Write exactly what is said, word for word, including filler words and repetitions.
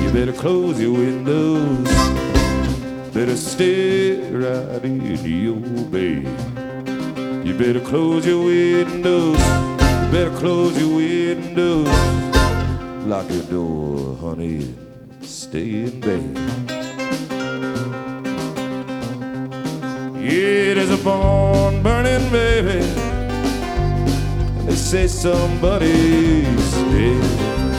You better close your windows. Better stay right in your bed. You better close your windows. You better close your windows. Lock your door, honey. Stay in bed. Yeah, there's a barn burning, baby. And they say somebody's dead.